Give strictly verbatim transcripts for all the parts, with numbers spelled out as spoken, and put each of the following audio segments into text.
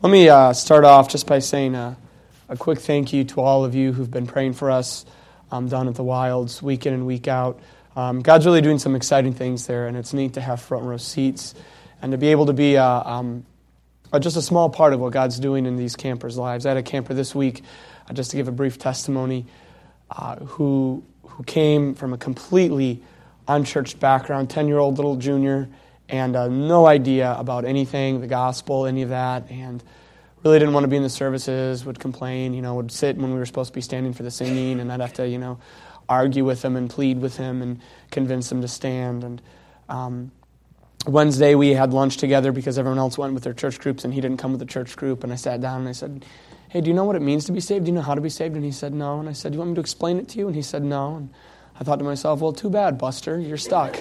Let me uh, start off just by saying uh, a quick thank you to all of you who've been praying for us um, down at the Wilds, week in and week out. Um, God's really doing some exciting things there, and it's neat to have front row seats and to be able to be uh, um, uh, just a small part of what God's doing in these campers' lives. I had a camper this week, uh, just to give a brief testimony, uh, who who came from a completely unchurched background, ten-year-old little junior, and uh, no idea about anything, the gospel, any of that, and really didn't want to be in the services, would complain, you know, would sit when we were supposed to be standing for the singing, and I'd have to, you know, argue with him and plead with him and convince him to stand. And um, Wednesday we had lunch together because everyone else went with their church groups, and he didn't come with the church group, and I sat down and I said, hey, do you know what it means to be saved? Do you know how to be saved? And he said, no. And I said, do you want me to explain it to you? And he said, no. And I thought to myself, well, too bad, Buster, you're stuck.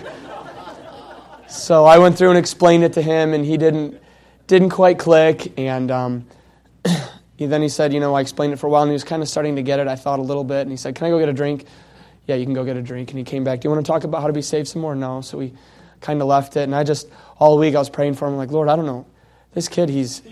So I went through and explained it to him, and he didn't didn't quite click. And um, he, then he said, you know, I explained it for a while, and he was kind of starting to get it. I thought a little bit, and he said, can I go get a drink? Yeah, you can go get a drink. And he came back, do you want to talk about how to be saved some more? No. So we kind of left it, and I just, all week I was praying for him, like, Lord, I don't know. This kid, he's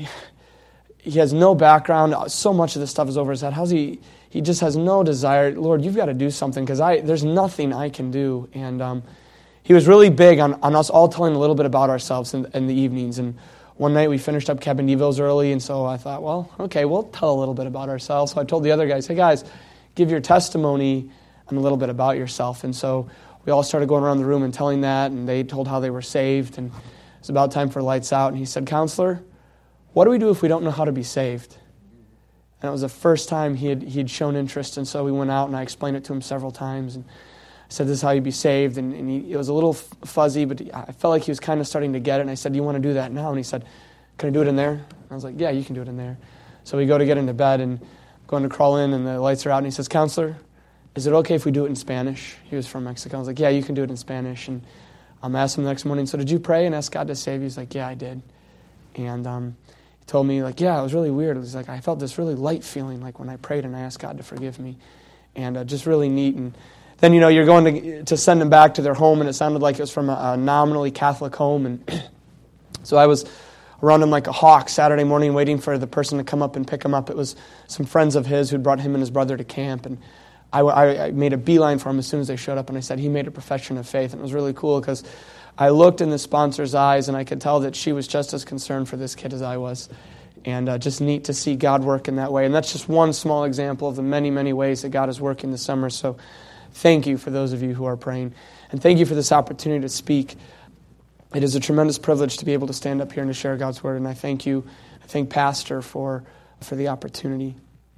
he has no background. So much of this stuff is over his head. How's he, he just has no desire. Lord, you've got to do something, because I there's nothing I can do. And um He was really big on, on us all telling a little bit about ourselves in, in the evenings. And one night we finished up Cabin Devos early, and so I thought, well, okay, we'll tell a little bit about ourselves. So I told the other guys, hey guys, give your testimony and a little bit about yourself. And so we all started going around the room and telling that, and they told how they were saved. And it was about time for lights out. And he said, Counselor, what do we do if we don't know how to be saved? And it was the first time he had he'd shown interest, and so we went out and I explained it to him several times. And I said, this is how you be saved, and, and he, it was a little fuzzy, but he, I felt like he was kind of starting to get it, and I said, do you want to do that now? And he said, can I do it in there? And I was like, yeah, you can do it in there. So we go to get into bed, and I'm going to crawl in, and the lights are out, and he says, Counselor, is it okay if we do it in Spanish? He was from Mexico. I was like, yeah, you can do it in Spanish. And um, I asked him the next morning, so did you pray and ask God to save you? He's like, yeah, I did. And um, he told me, like, yeah, it was really weird. It was like, I felt this really light feeling, like when I prayed and I asked God to forgive me. And uh, just really neat. And then, you know, you're going to to send them back to their home, and it sounded like it was from a, a nominally Catholic home. And so I was around him like a hawk Saturday morning waiting for the person to come up and pick him up. It was some friends of his who'd brought him and his brother to camp. And I, I, I made a beeline for him as soon as they showed up, and I said he made a profession of faith. And it was really cool because I looked in the sponsor's eyes, and I could tell that she was just as concerned for this kid as I was. And uh, just neat to see God work in that way. And that's just one small example of the many, many ways that God is working this summer. So thank you for those of you who are praying. And thank you for this opportunity to speak. It is a tremendous privilege to be able to stand up here and to share God's word. And I thank you, I thank Pastor for, for the opportunity.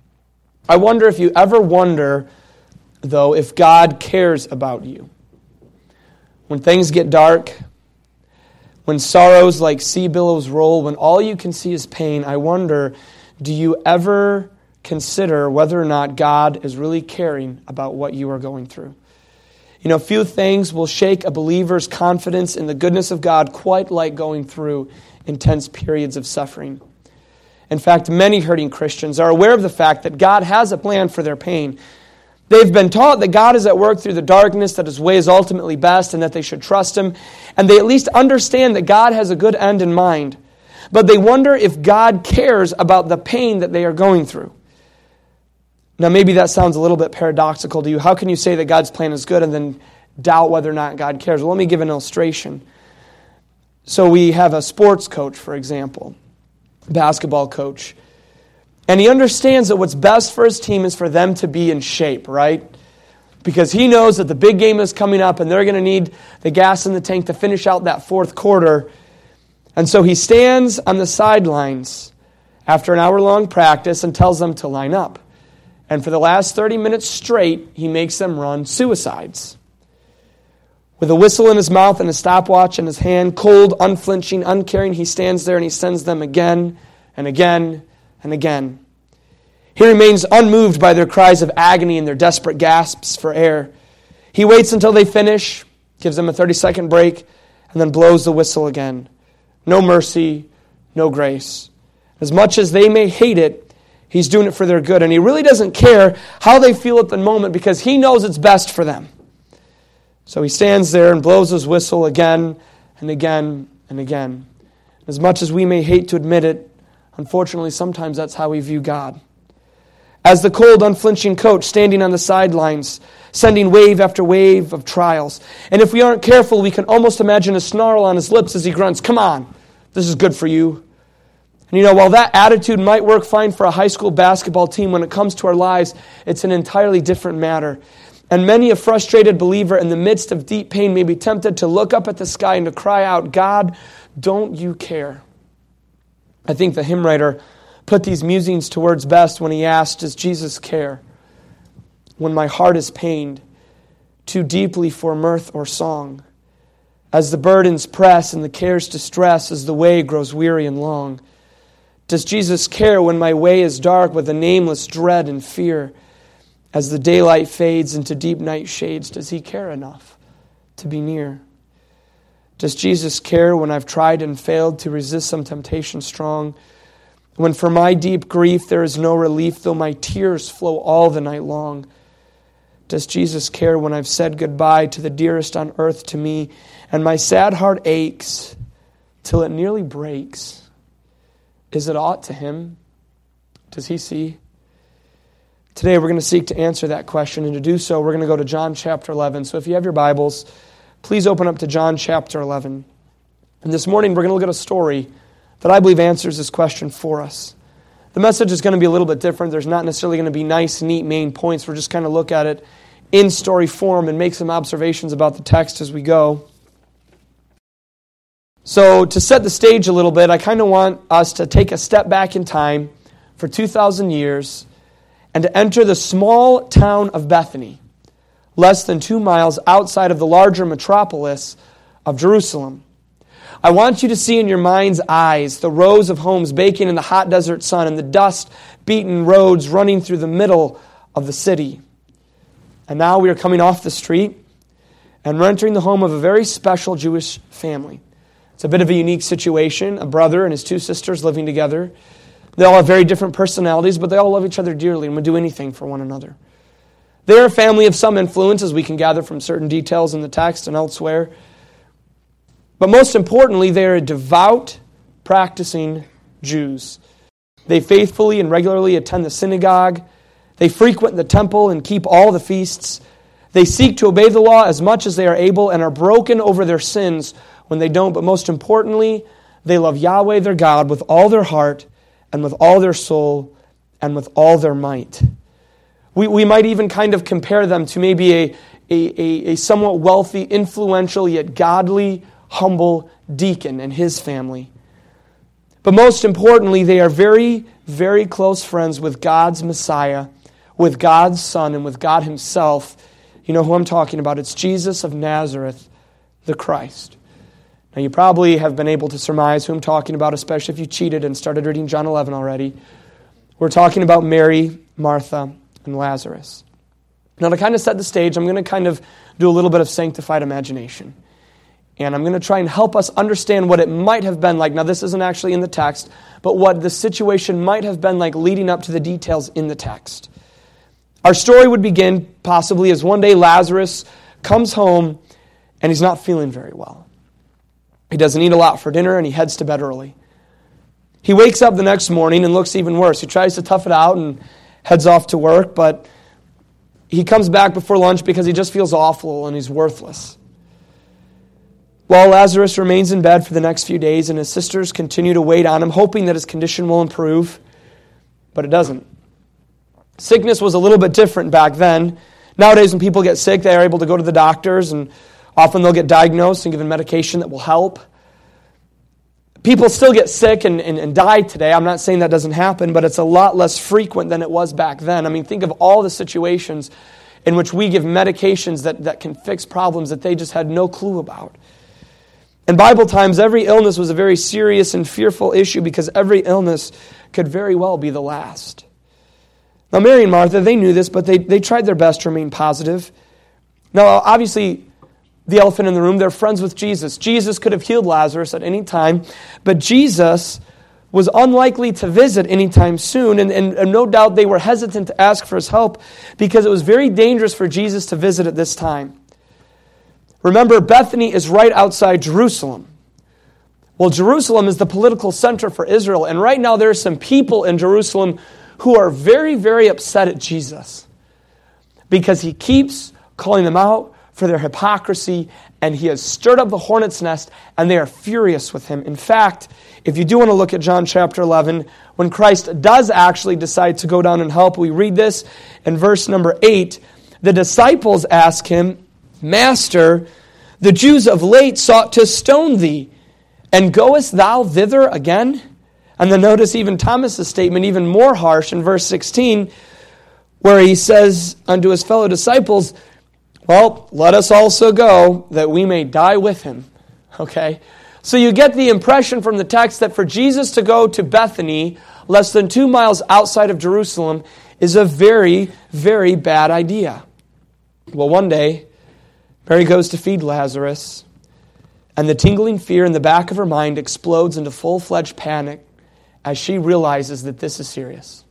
I wonder if you ever wonder, though, if God cares about you. When things get dark, when sorrows like sea billows roll, when all you can see is pain, I wonder, do you ever consider whether or not God is really caring about what you are going through? You know, few things will shake a believer's confidence in the goodness of God quite like going through intense periods of suffering. In fact, many hurting Christians are aware of the fact that God has a plan for their pain. They've been taught that God is at work through the darkness, that His way is ultimately best, and that they should trust Him. And they at least understand that God has a good end in mind. But they wonder if God cares about the pain that they are going through. Now, maybe that sounds a little bit paradoxical to you. How can you say that God's plan is good and then doubt whether or not God cares? Well, let me give an illustration. So we have a sports coach, for example, basketball coach. And he understands that what's best for his team is for them to be in shape, right? Because he knows that the big game is coming up and they're going to need the gas in the tank to finish out that fourth quarter. And so he stands on the sidelines after an hour-long practice and tells them to line up. And for the last thirty minutes straight, he makes them run suicides. With a whistle in his mouth and a stopwatch in his hand, cold, unflinching, uncaring, he stands there and he sends them again and again and again. He remains unmoved by their cries of agony and their desperate gasps for air. He waits until they finish, gives them a thirty-second break, and then blows the whistle again. No mercy, no grace. As much as they may hate it, He's doing it for their good. And He really doesn't care how they feel at the moment because He knows it's best for them. So He stands there and blows His whistle again and again and again. As much as we may hate to admit it, Unfortunately, sometimes that's how we view God. As the cold, unflinching coach standing on the sidelines, sending wave after wave of trials. And if we aren't careful, we can almost imagine a snarl on his lips as he grunts, "Come on, this is good for you." And you know, while that attitude might work fine for a high school basketball team, when it comes to our lives, it's an entirely different matter. And many a frustrated believer in the midst of deep pain may be tempted to look up at the sky and to cry out, "God, don't you care?" I think the hymn writer put these musings to words best when he asked, "Does Jesus care when my heart is pained too deeply for mirth or song? As the burdens press and the cares distress, as the way grows weary and long? Does Jesus care when my way is dark with a nameless dread and fear? As the daylight fades into deep night shades, does he care enough to be near? Does Jesus care when I've tried and failed to resist some temptation strong? When for my deep grief there is no relief, though my tears flow all the night long? Does Jesus care when I've said goodbye to the dearest on earth to me, and my sad heart aches till it nearly breaks? Is it aught to him? Does he see? Today we're going to seek to answer that question, and to do so we're going to go to John chapter eleven. So if you have your Bibles, please open up to John chapter eleven. And this morning we're going to look at a story that I believe answers this question for us. The message is going to be a little bit different. There's not necessarily going to be nice, neat main points. We're just kind of look at it in story form and make some observations about the text as we go. So to set the stage a little bit, I kind of want us to take a step back in time for two thousand years and to enter the small town of Bethany, less than two miles outside of the larger metropolis of Jerusalem. I want you to see in your mind's eyes the rows of homes baking in the hot desert sun and the dust-beaten roads running through the middle of the city. And now we are coming off the street and we're entering the home of a very special Jewish family. It's a bit of a unique situation, a brother and his two sisters living together. They all have very different personalities, but they all love each other dearly and would do anything for one another. They're a family of some influence, as we can gather from certain details in the text and elsewhere. But most importantly, they are devout, practicing Jews. They faithfully and regularly attend the synagogue. They frequent the temple and keep all the feasts. They seek to obey the law as much as they are able and are broken over their sins when they don't. But most importantly, they love Yahweh their God with all their heart and with all their soul and with all their might. We we might even kind of compare them to maybe a, a, a somewhat wealthy, influential, yet godly, humble deacon and his family. But most importantly, they are very, very close friends with God's Messiah, with God's Son, and with God himself. You know who I'm talking about. It's Jesus of Nazareth, the Christ. Now, you probably have been able to surmise who I'm talking about, especially if you cheated and started reading John eleven already. We're talking about Mary, Martha, and Lazarus. Now, to kind of set the stage, I'm going to kind of do a little bit of sanctified imagination. And I'm going to try and help us understand what it might have been like. Now, this isn't actually in the text, but what the situation might have been like leading up to the details in the text. Our story would begin possibly as one day Lazarus comes home and he's not feeling very well. He doesn't eat a lot for dinner and he heads to bed early. He wakes up the next morning and looks even worse. He tries to tough it out and heads off to work, but he comes back before lunch because he just feels awful and he's worthless. While Lazarus remains in bed for the next few days and his sisters continue to wait on him, hoping that his condition will improve, but it doesn't. Sickness was a little bit different back then. Nowadays, when people get sick, they are able to go to the doctors, and often they'll get diagnosed and given medication that will help. People still get sick and, and, and die today. I'm not saying that doesn't happen, but it's a lot less frequent than it was back then. I mean, think of all the situations in which we give medications that, that can fix problems that they just had no clue about. In Bible times, every illness was a very serious and fearful issue because every illness could very well be the last. Now, Mary and Martha, they knew this, but they, they tried their best to remain positive. Now, obviously, the elephant in the room, they're friends with Jesus. Jesus could have healed Lazarus at any time, but Jesus was unlikely to visit anytime soon, and, and, and no doubt they were hesitant to ask for his help because it was very dangerous for Jesus to visit at this time. Remember, Bethany is right outside Jerusalem, Well, Jerusalem is the political center for Israel, and right now there are some people in Jerusalem who are very, very upset at Jesus because he keeps calling them out for their hypocrisy, and he has stirred up the hornet's nest, and they are furious with him. In fact, if you do want to look at John chapter eleven, when Christ does actually decide to go down and help, we read this in verse number eight. The disciples ask him, Master, the Jews of late sought to stone thee, and goest thou thither again? And then notice even Thomas' statement, even more harsh in verse sixteen, where he says unto his fellow disciples, well, let us also go, that we may die with him. Okay? So you get the impression from the text that for Jesus to go to Bethany, less than two miles outside of Jerusalem, is a very, very bad idea. Well, one day, Mary goes to feed Lazarus, and the tingling fear in the back of her mind explodes into full-fledged panic as she realizes that this is serious.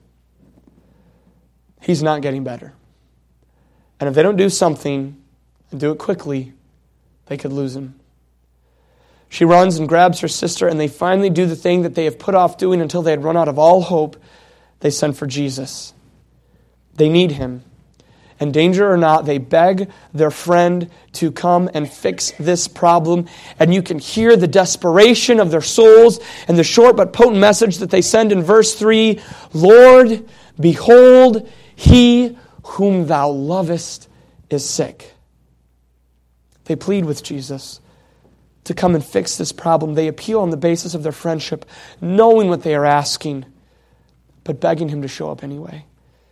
He's not getting better. And if they don't do something, and do it quickly, they could lose him. She runs and grabs her sister, and they finally do the thing that they have put off doing until they had run out of all hope. They send for Jesus. They need him. And danger or not, they beg their friend to come and fix this problem. And you can hear the desperation of their souls and the short but potent message that they send in verse three. Lord, behold, he whom thou lovest is sick. They plead with Jesus to come and fix this problem. They appeal on the basis of their friendship, knowing what they are asking, but begging him to show up anyway.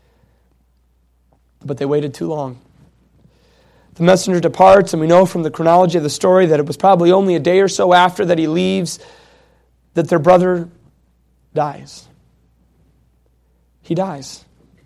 But they waited too long. The messenger departs, and we know from the chronology of the story that it was probably only a day or so after that he leaves that their brother dies. He dies.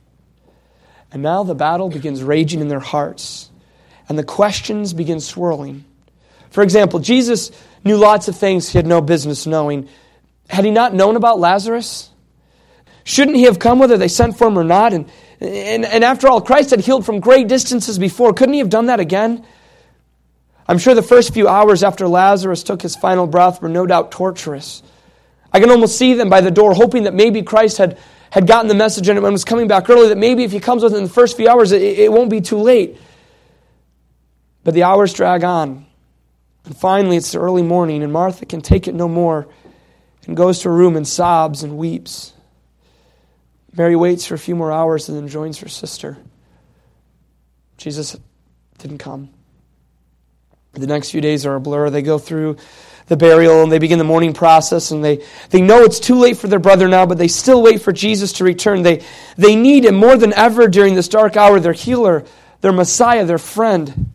And now the battle begins raging in their hearts, and the questions begin swirling. For example, Jesus knew lots of things he had no business knowing. Had he not known about Lazarus? Shouldn't he have come whether they sent for him or not? And, and, and after all, Christ had healed from great distances before. Couldn't he have done that again? I'm sure the first few hours after Lazarus took his final breath were no doubt torturous. I can almost see them by the door hoping that maybe Christ had, had gotten the message and was coming back early, that maybe if he comes within the first few hours, it, it won't be too late. But the hours drag on. And finally, it's the early morning, and Martha can take it no more and goes to her room and sobs and weeps. Mary waits for a few more hours and then joins her sister. Jesus didn't come. The next few days are a blur. They go through the burial and they begin the mourning process, and they, they know it's too late for their brother now, but they still wait for Jesus to return. They, they need him more than ever during this dark hour, their healer, their Messiah, their friend.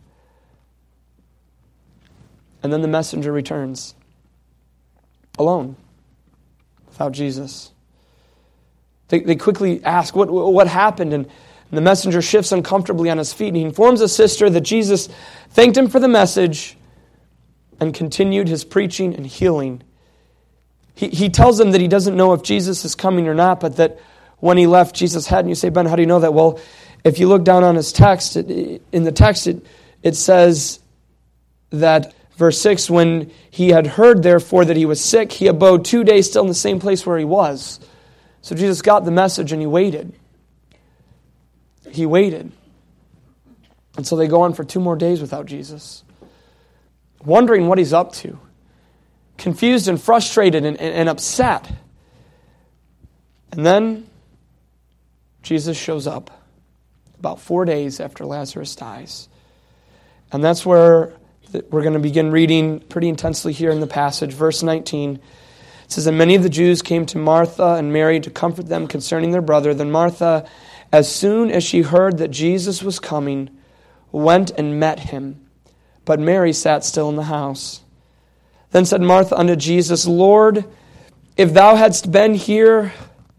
And then the messenger returns, alone, without Jesus. They, they quickly ask, what, what happened? And the messenger shifts uncomfortably on his feet, and he informs his sister that Jesus thanked him for the message and continued his preaching and healing. He, he tells them that he doesn't know if Jesus is coming or not, but that when he left, Jesus had. And you say, Ben, how do you know that? Well, if you look down on his text, it, in the text it, it says that verse six, when he had heard, therefore, that he was sick, he abode two days still in the same place where he was. So Jesus got the message and he waited. He waited. And so they go on for two more days without Jesus, wondering what he's up to, confused and frustrated and, and, and upset. And then Jesus shows up about four days after Lazarus dies. And that's where we're going to begin reading pretty intensely here in the passage. Verse nineteen, it says, And many of the Jews came to Martha and Mary to comfort them concerning their brother. Then Martha, as soon as she heard that Jesus was coming, went and met him. But Mary sat still in the house. Then said Martha unto Jesus, Lord, if thou hadst been here,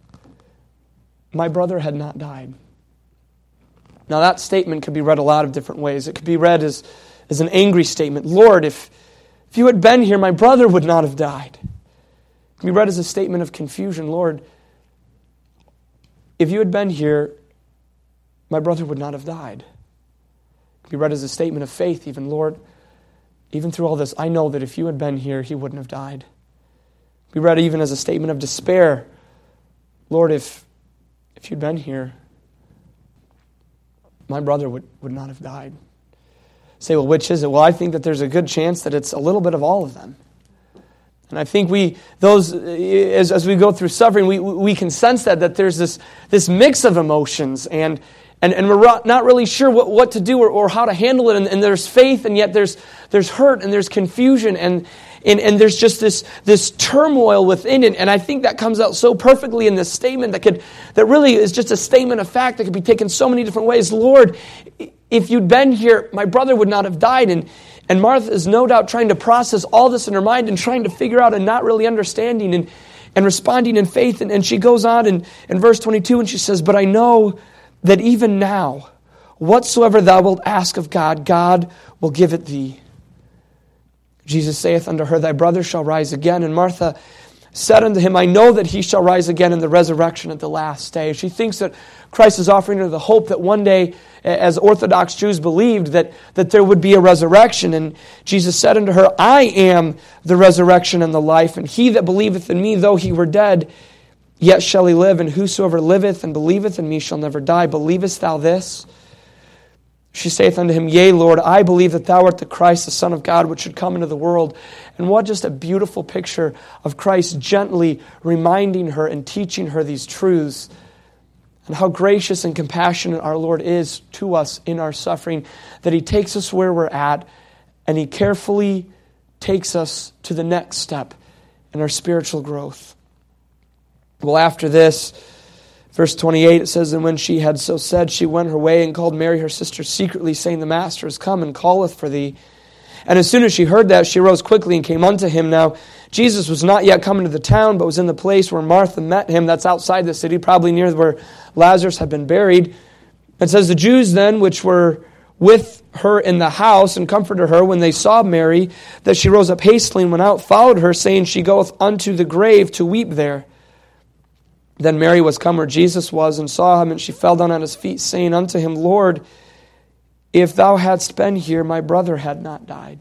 my brother had not died. Now that statement could be read a lot of different ways. It could be read as is an angry statement. Lord, if, if you had been here, my brother would not have died. It can be read as a statement of confusion. Lord, if you had been here, my brother would not have died. It can be read as a statement of faith even. Lord, even through all this, I know that if you had been here, he wouldn't have died. We read even as a statement of despair, Lord, if if you'd been here, my brother would, would not have died. Say, well, which is it? Well, I think that there's a good chance that it's a little bit of all of them. And I think we, those, as, as we go through suffering, we we can sense that, that there's this, this mix of emotions, and and, and we're not really sure what, what to do or, or how to handle it, and, and there's faith, and yet there's there's hurt, and there's confusion, and and, and there's just this, this turmoil within it, and I think that comes out so perfectly in this statement that could that really is just a statement of fact that could be taken so many different ways. Lord, if you'd been here, my brother would not have died, and And Martha is no doubt trying to process all this in her mind and trying to figure out and not really understanding and, and responding in faith. And, and she goes on in, in verse twenty-two and she says, but I know that even now, whatsoever thou wilt ask of God, God will give it thee. Jesus saith unto her, thy brother shall rise again. And Martha said unto him, I know that he shall rise again in the resurrection at the last day. She thinks that Christ is offering her the hope that one day, as Orthodox Jews believed, that, that there would be a resurrection. And Jesus said unto her, I am the resurrection and the life, and he that believeth in me, though he were dead, yet shall he live, and whosoever liveth and believeth in me shall never die. Believest thou this? She saith unto him, yea, Lord, I believe that thou art the Christ, the Son of God, which should come into the world. And what just a beautiful picture of Christ gently reminding her and teaching her these truths, and how gracious and compassionate our Lord is to us in our suffering, that he takes us where we're at, and he carefully takes us to the next step in our spiritual growth. Well, after this, verse twenty-eight, it says, and when she had so said, she went her way and called Mary her sister secretly, saying, the Master is come and calleth for thee. And as soon as she heard that, she rose quickly and came unto him. Now, Jesus was not yet come into the town, but was in the place where Martha met him. That's outside the city, probably near where Lazarus had been buried. It says, the Jews then, which were with her in the house, and comforted her when they saw Mary, that she rose up hastily and went out, followed her, saying, she goeth unto the grave to weep there. Then Mary was come where Jesus was, and saw him, and she fell down at his feet, saying unto him, Lord, if thou hadst been here, my brother had not died.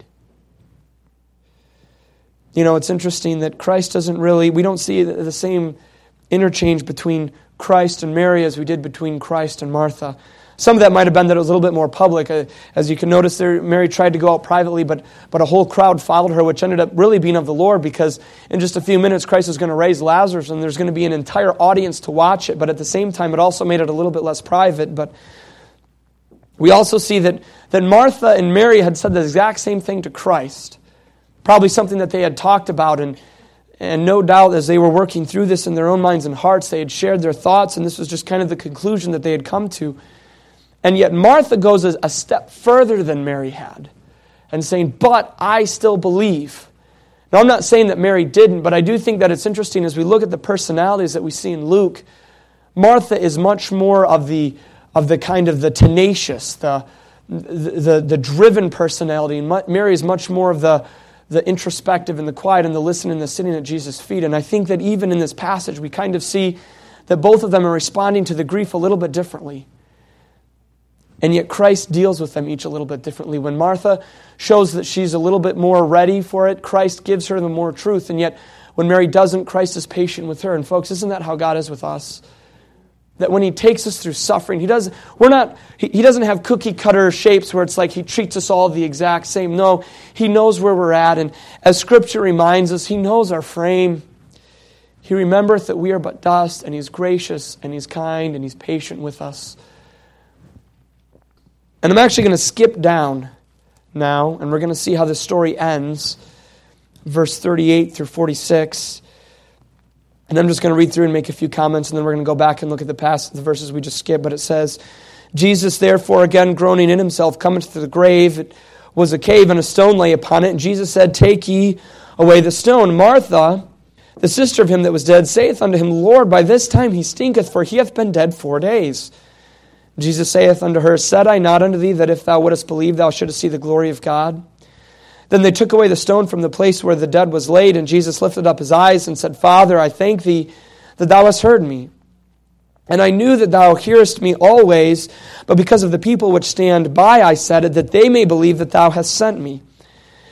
You know, it's interesting that Christ doesn't really, we don't see the same interchange between Christ and Mary as we did between Christ and Martha. Some of that might have been that it was a little bit more public. Uh, as you can notice there, Mary tried to go out privately, but, but a whole crowd followed her, which ended up really being of the Lord, because in just a few minutes Christ is going to raise Lazarus, and there's going to be an entire audience to watch it. But at the same time, it also made it a little bit less private. But we also see that, that Martha and Mary had said the exact same thing to Christ. Probably something that they had talked about, and and no doubt as they were working through this in their own minds and hearts, they had shared their thoughts, and this was just kind of the conclusion that they had come to. And yet Martha goes a step further than Mary had, and saying, but I still believe. Now, I'm not saying that Mary didn't, but I do think that it's interesting as we look at the personalities that we see in Luke. Martha is much more of the of the kind of the tenacious, the the, the, the driven personality, and Mary is much more of the the introspective and the quiet and the listening and the sitting at Jesus' feet. And I think that even in this passage, we kind of see that both of them are responding to the grief a little bit differently. And yet Christ deals with them each a little bit differently. When Martha shows that she's a little bit more ready for it, Christ gives her the more truth. And yet when Mary doesn't, Christ is patient with her. And folks, isn't that how God is with us? That when he takes us through suffering, he doesn't, we're not, he, he doesn't have cookie cutter shapes where it's like he treats us all the exact same. No, he knows where we're at. And as Scripture reminds us, he knows our frame. He remembereth that we are but dust, and he's gracious, and he's kind, and he's patient with us. And I'm actually going to skip down now, and we're going to see how this story ends. Verse thirty-eight through forty-six. And I'm just going to read through and make a few comments, and then we're going to go back and look at the past, the verses we just skipped. But it says, Jesus therefore, again groaning in himself, cometh to the grave. It was a cave, and a stone lay upon it. And Jesus said, take ye away the stone. Martha, the sister of him that was dead, saith unto him, Lord, by this time he stinketh, for he hath been dead four days. Jesus saith unto her, said I not unto thee that if thou wouldest believe, thou shouldest see the glory of God? Then they took away the stone from the place where the dead was laid, and Jesus lifted up his eyes and said, Father, I thank thee that thou hast heard me. And I knew that thou hearest me always, but because of the people which stand by, I said it, that they may believe that thou hast sent me.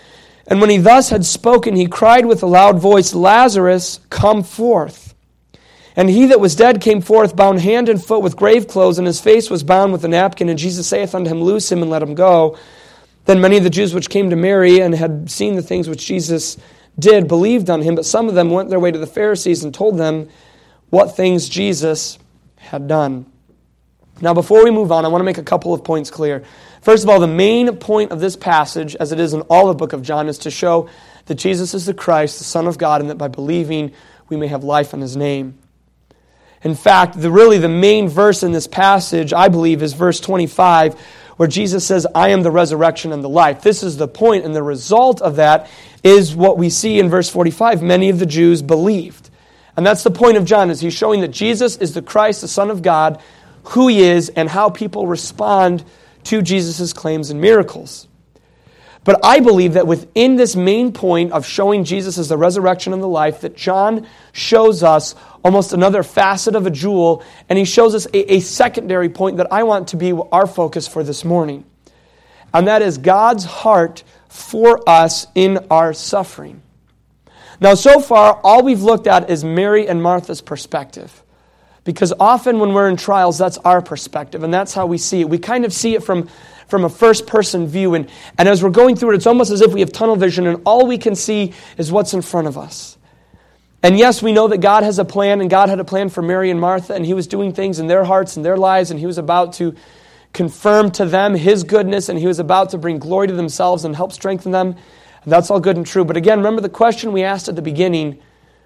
And when he thus had spoken, he cried with a loud voice, Lazarus, come forth. And he that was dead came forth, bound hand and foot with grave clothes, and his face was bound with a napkin. And Jesus saith unto him, Loose him, and let him go. Then many of the Jews which came to Mary, and had seen the things which Jesus did, believed on him. But some of them went their way to the Pharisees, and told them what things Jesus had done. Now, before we move on, I want to make a couple of points clear. First of all, the main point of this passage, as it is in all the book of John, is to show that Jesus is the Christ, the Son of God, and that by believing we may have life in his name. In fact, the really the main verse in this passage, I believe, is verse twenty-five, where Jesus says, I am the resurrection and the life. This is the point, and the result of that is what we see in verse forty-five. Many of the Jews believed. And that's the point of John, is he's showing that Jesus is the Christ, the Son of God, who he is, and how people respond to Jesus' claims and miracles. But I believe that within this main point of showing Jesus as the resurrection and the life, that John shows us almost another facet of a jewel, and he shows us a, a secondary point that I want to be our focus for this morning. And that is God's heart for us in our suffering. Now, so far, all we've looked at is Mary and Martha's perspective. Because often when we're in trials, that's our perspective, and that's how we see it. We kind of see it from, from a first-person view, and, and as we're going through it, it's almost as if we have tunnel vision, and all we can see is what's in front of us. And yes, we know that God has a plan, and God had a plan for Mary and Martha, and he was doing things in their hearts and their lives, and he was about to confirm to them his goodness, and he was about to bring glory to themselves and help strengthen them. And that's all good and true. But again, remember the question we asked at the beginning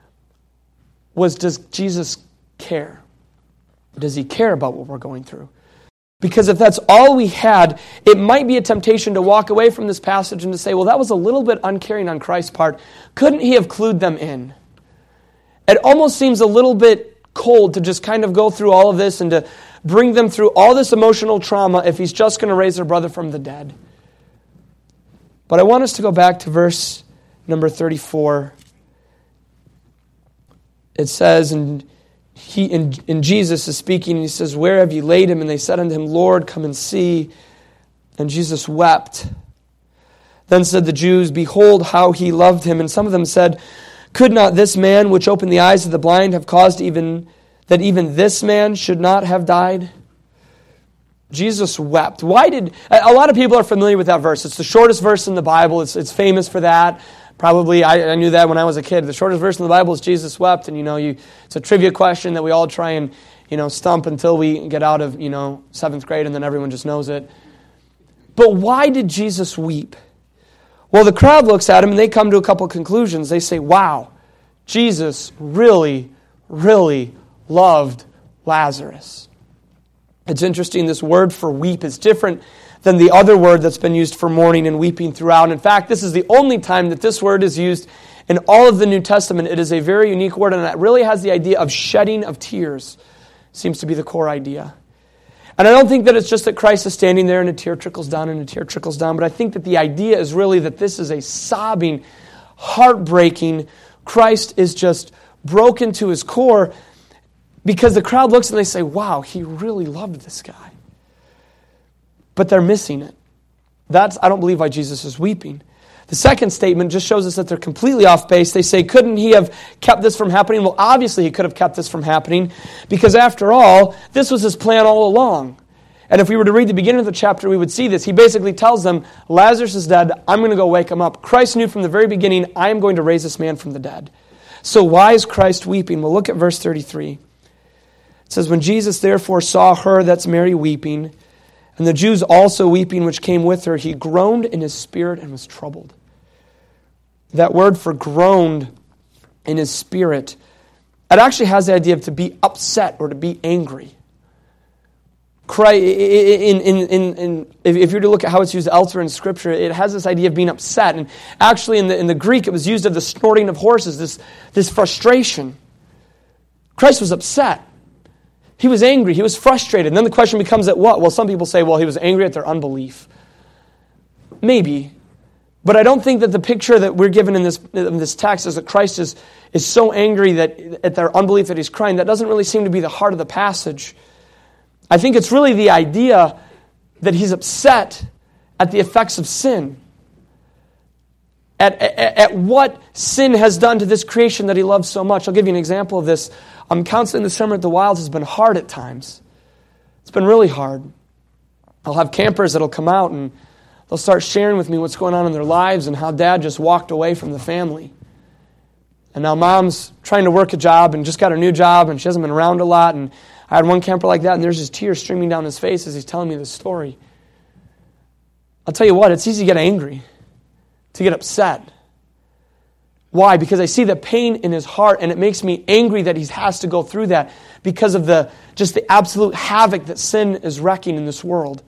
was, does Jesus care? Does he care about what we're going through? Because if that's all we had, it might be a temptation to walk away from this passage and to say, well, that was a little bit uncaring on Christ's part. Couldn't he have clued them in? It almost seems a little bit cold to just kind of go through all of this and to bring them through all this emotional trauma if he's just going to raise their brother from the dead. But I want us to go back to verse number thirty-four. It says, and he, and, and Jesus is speaking, and he says, where have you laid him? And they said unto him, Lord, come and see. And Jesus wept. Then said the Jews, behold how he loved him. And some of them said, could not this man which opened the eyes of the blind have caused even that even this man should not have died? Jesus wept. Why did... A lot of people are familiar with that verse. It's the shortest verse in the Bible. It's, it's famous for that. Probably, I, I knew that when I was a kid. The shortest verse in the Bible is Jesus wept. And, you know, you, it's a trivia question that we all try and, you know, stump until we get out of, you know, seventh grade, and then everyone just knows it. But why did Jesus weep? Well, the crowd looks at him, and they come to a couple conclusions. They say, wow, Jesus really, really loved Lazarus. It's interesting, this word for weep is different than the other word that's been used for mourning and weeping throughout. In fact, this is the only time that this word is used in all of the New Testament. It is a very unique word, and it really has the idea of shedding of tears. Seems to be the core idea. And I don't think that it's just that Christ is standing there and a tear trickles down and a tear trickles down, but I think that the idea is really that this is a sobbing, heartbreaking, Christ is just broken to his core, because the crowd looks and they say, wow, he really loved this guy. But they're missing it. That's, I don't believe, why Jesus is weeping. The second statement just shows us that they're completely off base. They say, couldn't he have kept this from happening? Well, obviously he could have kept this from happening, because after all, this was his plan all along. And if we were to read the beginning of the chapter, we would see this. He basically tells them, Lazarus is dead, I'm going to go wake him up. Christ knew from the very beginning, I am going to raise this man from the dead. So why is Christ weeping? Well, look at verse thirty-three. It says, when Jesus therefore saw her, that's Mary, weeping, and the Jews also weeping which came with her, he groaned in his spirit and was troubled. That word for groaned in his spirit, it actually has the idea of to be upset or to be angry. Cry, in, in, in, in, if you were to look at how it's used elsewhere in Scripture, it has this idea of being upset. And actually in the, in the Greek, it was used of the snorting of horses, this, this frustration. Christ was upset. He was angry. He was frustrated. And then the question becomes at what? Well, some people say, well, he was angry at their unbelief. Maybe. But I don't think that the picture that we're given in this, in this text is that Christ is, is so angry that at their unbelief that he's crying. That doesn't really seem to be the heart of the passage. I think it's really the idea that he's upset at the effects of sin. at, at, at what sin has done to this creation that he loves so much. I'll give you an example of this. Um, counseling this summer at the Wilds has been hard at times. It's been really hard. I'll have campers that'll come out and they'll start sharing with me what's going on in their lives and how dad just walked away from the family. And now mom's trying to work a job and just got a new job and she hasn't been around a lot. And I had one camper like that and there's just tears streaming down his face as he's telling me this story. I'll tell you what, it's easy to get angry, to get upset. Why? Because I see the pain in his heart and it makes me angry that he has to go through that because of the just the absolute havoc that sin is wrecking in this world.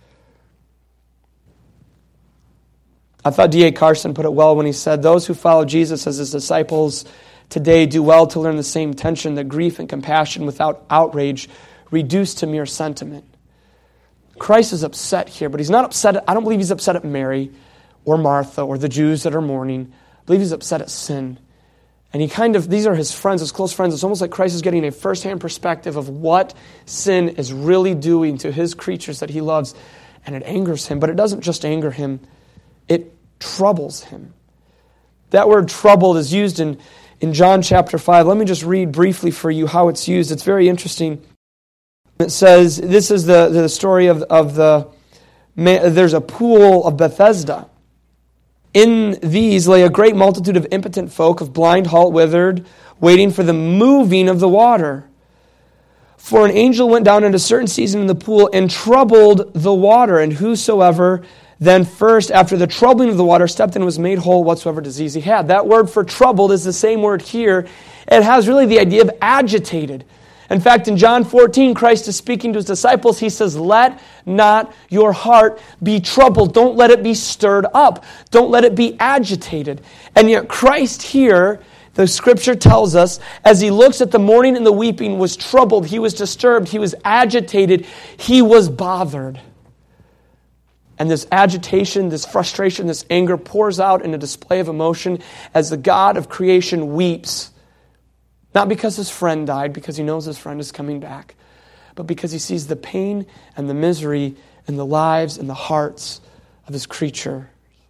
I thought D A Carson put it well when he said, those who follow Jesus as his disciples today do well to learn the same tension that grief and compassion without outrage reduce to mere sentiment. Christ is upset here, but he's not upset. I don't believe he's upset at Mary or Martha or the Jews that are mourning. I believe he's upset at sin. And he kind of, these are his friends, his close friends. It's almost like Christ is getting a firsthand perspective of what sin is really doing to his creatures that he loves. And it angers him, but it doesn't just anger him. It troubles him. That word troubled is used in, in John chapter five. Let me just read briefly for you how it's used. It's very interesting. It says, this is the, the story of, of the, there's a pool of Bethesda. In these lay a great multitude of impotent folk, of blind, halt, withered, waiting for the moving of the water. For an angel went down at a certain season in the pool and troubled the water, and whosoever then first, after the troubling of the water, stepped in and was made whole whatsoever disease he had. That word for troubled is the same word here. It has really the idea of agitated. In fact, in John fourteen, Christ is speaking to his disciples. He says, let not your heart be troubled. Don't let it be stirred up. Don't let it be agitated. And yet Christ here, the scripture tells us, as he looks at the mourning and the weeping, was troubled. He was disturbed. He was agitated. He was bothered. And this agitation, this frustration, this anger pours out in a display of emotion as the God of creation weeps. Not because his friend died, because he knows his friend is coming back, but because he sees the pain and the misery in the lives and the hearts of his creature.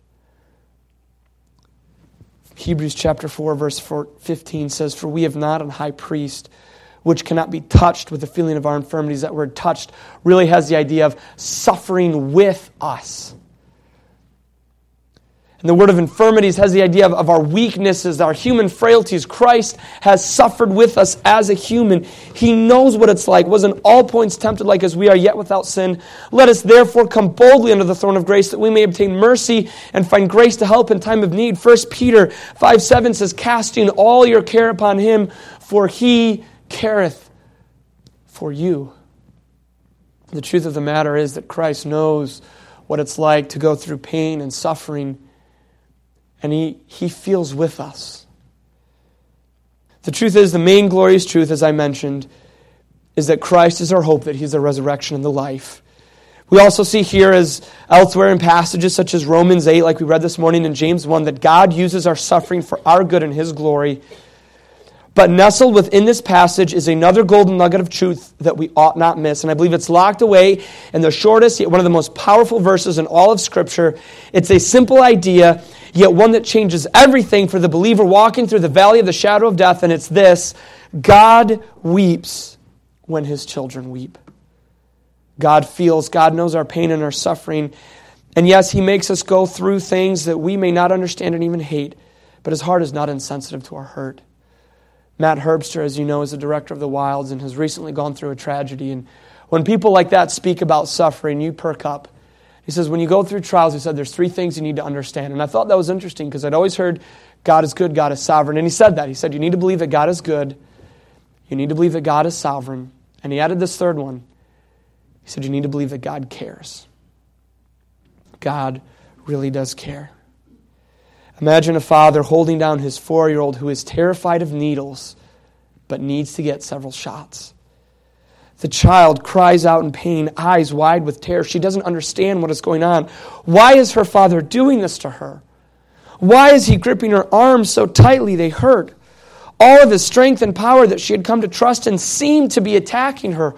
Hebrews chapter four, verse fifteen says, for we have not an high priest which cannot be touched with the feeling of our infirmities. That word touched really has the idea of suffering with us. And the word of infirmities has the idea of, of our weaknesses, our human frailties. Christ has suffered with us as a human. He knows what it's like, was in all points tempted like as we are, yet without sin. Let us therefore come boldly under the throne of grace, that we may obtain mercy and find grace to help in time of need. First Peter five seven says, casting all your care upon him, for he careth for you. The truth of the matter is that Christ knows what it's like to go through pain and suffering, and he, he feels with us. The truth is, the main glorious truth, as I mentioned, is that Christ is our hope, that he's the resurrection and the life. We also see here, as elsewhere in passages such as Romans eight, like we read this morning, in James one, that God uses our suffering for our good and his glory. But nestled within this passage is another golden nugget of truth that we ought not miss. And I believe it's locked away in the shortest, yet one of the most powerful verses in all of Scripture. It's a simple idea, yet one that changes everything for the believer walking through the valley of the shadow of death. And it's this: God weeps when his children weep. God feels, God knows our pain and our suffering. And yes, he makes us go through things that we may not understand and even hate. But his heart is not insensitive to our hurt. Matt Herbster, as you know, is the director of the Wilds and has recently gone through a tragedy. And when people like that speak about suffering, you perk up. He says, when you go through trials, he said, there's three things you need to understand. And I thought that was interesting because I'd always heard God is good, God is sovereign. And he said that. He said, you need to believe that God is good. You need to believe that God is sovereign. And he added this third one. He said, you need to believe that God cares. God really does care. Imagine a father holding down his four-year-old who is terrified of needles but needs to get several shots. The child cries out in pain, eyes wide with terror. She doesn't understand what is going on. Why is her father doing this to her? Why is he gripping her arms so tightly they hurt? All of his strength and power that she had come to trust in seemed to be attacking her.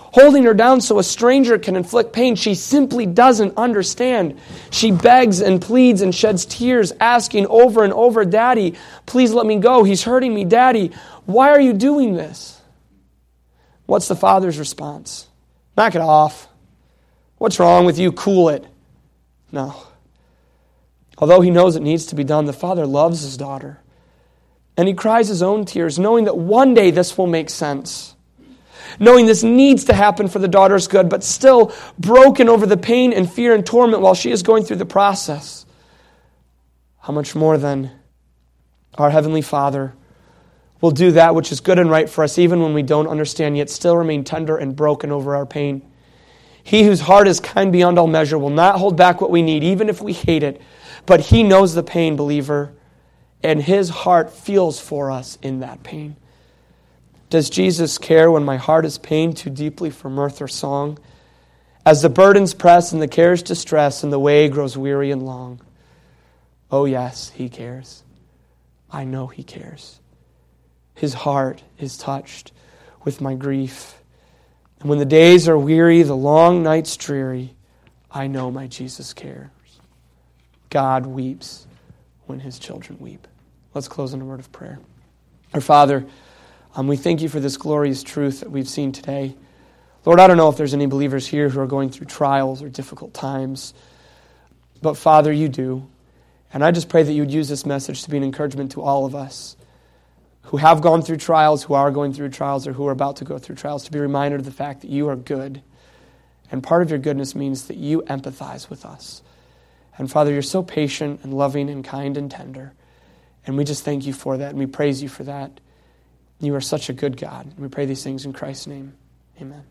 holding her down so a stranger can inflict pain. She simply doesn't understand. She begs and pleads and sheds tears, asking over and over, Daddy, please let me go. He's hurting me. Daddy, why are you doing this? What's the father's response? Knock it off. What's wrong with you? Cool it. No. Although he knows it needs to be done, the father loves his daughter. And he cries his own tears, knowing that one day this will make sense. Knowing this needs to happen for the daughter's good, but still broken over the pain and fear and torment while she is going through the process. How much more then our Heavenly Father will do that which is good and right for us, even when we don't understand, yet still remain tender and broken over our pain. He whose heart is kind beyond all measure will not hold back what we need, even if we hate it. But he knows the pain, believer, and his heart feels for us in that pain. Does Jesus care when my heart is pained too deeply for mirth or song? As the burdens press and the cares distress and the way grows weary and long. Oh yes, he cares. I know he cares. His heart is touched with my grief. And when the days are weary, the long nights dreary, I know my Jesus cares. God weeps when his children weep. Let's close in a word of prayer. Our Father, um, we thank you for this glorious truth that we've seen today. Lord, I don't know if there's any believers here who are going through trials or difficult times, but Father, you do. And I just pray that you would use this message to be an encouragement to all of us who have gone through trials, who are going through trials, or who are about to go through trials, to be reminded of the fact that you are good. And part of your goodness means that you empathize with us. And Father, you're so patient and loving and kind and tender. And we just thank you for that, and we praise you for that. You are such a good God. And we pray these things in Christ's name. Amen.